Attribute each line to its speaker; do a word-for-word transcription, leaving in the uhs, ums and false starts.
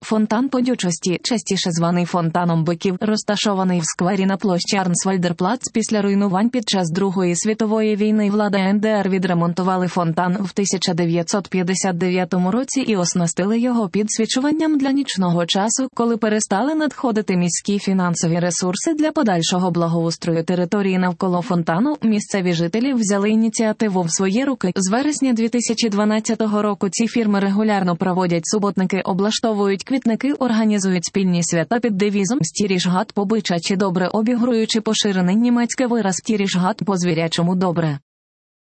Speaker 1: Фонтан Подючості, частіше званий фонтаном биків, розташований в сквері на площі Арнсвальдерплац. Після руйнувань під час Другої світової війни влада ен де ер відремонтували фонтан в тисяча дев'ятсот п'ятдесят дев'ятому році і оснастили його підсвічуванням для нічного часу, коли перестали надходити міські фінансові ресурси для подальшого благоустрою території навколо фонтану. Місцеві жителі взяли ініціативу в свої руки. З вересня дві тисячі дванадцятого року ці фірми регулярно проводять суботники, облаштовують квітники, організують спільні свята під девізом «Стіріжгат по бичачі добре», обігруючи поширений німецький вираз «Стіріжгат по звірячому добре».